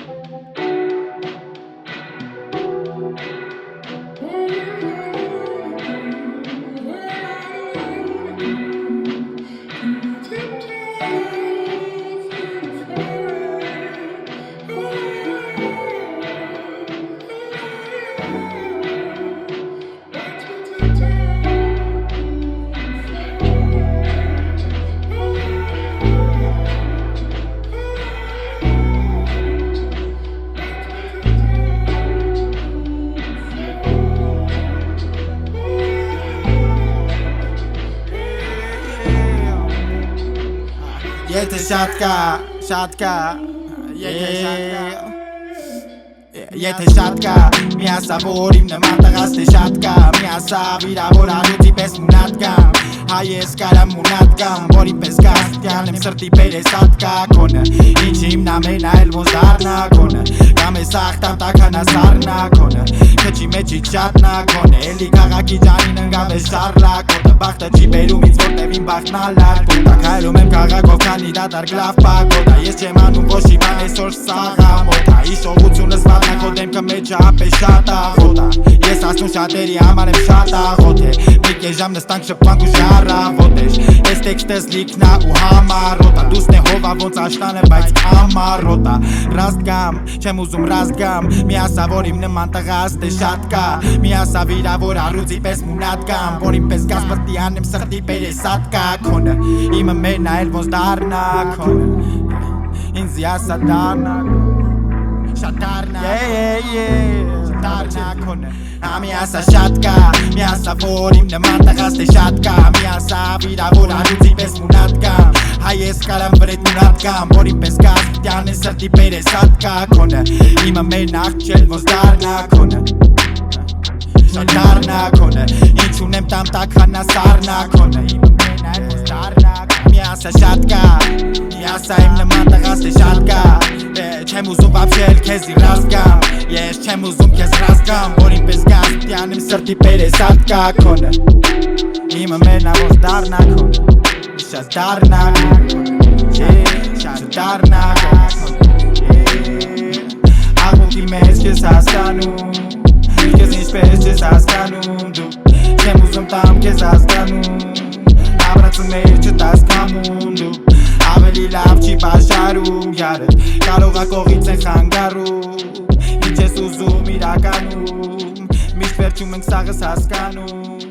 Եթե շատ կա, Եթե շատ կա, մի ասա որ իմ նման տղաս թե շատ կա, մի ասա վիրավոր արուծի պես մունատ կամ, հայ ես կարամ մունատ կամ, որ իմ պես գաստյան եմ սրտի պերես ատկա կոնը, ինչ իմն ամենա էլ ոզ դարնա կոնը, կամ ես աղտամ տականա սարնա կոնը, քչի մեջի չատնա կոնը, էլի կաղաքի ճանին ընգավ ես շարլա կոնը, բաղթը չի բերում ինձ որտև իմ բաղթն ալար կոնը, կայլում եմ կաղակով կանի դատար գլավ պակոդա, ես չեմ անում ոչի բան այսօր սաղա մոտա, իշողությունս վատնա քո դեմքը մեջը ապե շատ աղոտ է, ես ասում շատերի համար եմ շատ աղոտ է, մի կես ժամ նստանք շպանք ու ժառավոտ էր, ես տեքստս լիքնա ու համարոտ է, դուսն է հովա ոնց աշտանը բայց ամարոտ է, ռաստ գամ, չեմ ուզում ռաստ գամ, մի ասա որ իմ նման տղաս թե շատ կա, մի ասա վիրավոր առուծի պես մունատ կամ, որ իմ պես գազ պրտի անեմ սրտի պերես ատկա կոնը, իմը մենա էլ ոնց դարնա կոնը, ինձի ասա դարնա շատ դարնա, դարնա կոնը, մի ասա շատ կա, մի ասա որ իմ նման տղաս թե շատ կա, մի ասա վիրավոր առուծի պես մունատ կամ, հայ ես կարամ վրետ մունատ կամ, որ իմ պես գաստյան է սրտի պերես ատկա կոնը, իմը մեն աղջել ոնց դարնա կոնը, շատ դարնա կոնը, ինչ ունեմ տամ տականա սարնա կոնը, իմը մեն այլ ոնց դարնա կոնը, մի ասա շատ կա, մի ասա իմ նման տղաս թե շատ կա, չեմ ուզում վապշել քեզի ռաստ կամ, ես չեմ ուզում քեզ ռաստ կամ, որ իմ պես գաստյան եմ սրտի պերես ատկա կոնը, իմը մենա ոնց դարնա կոնը, շատ դարնա կոնը, շատ դարնա կոնը, աղմուկի մեջ ես հասկանում, քեզ ինչպես ես հասկանում դու, չեմ ուզում տամ քեզ հասկանում, ամրացում մեր չտաս կամուն դու, ավելի լավ չի բաշարում յարդ, կարող ա կողից են խանգարում, ինչ ես ուզում իրականում, միշտ վերջում ենք սաղս հասկանում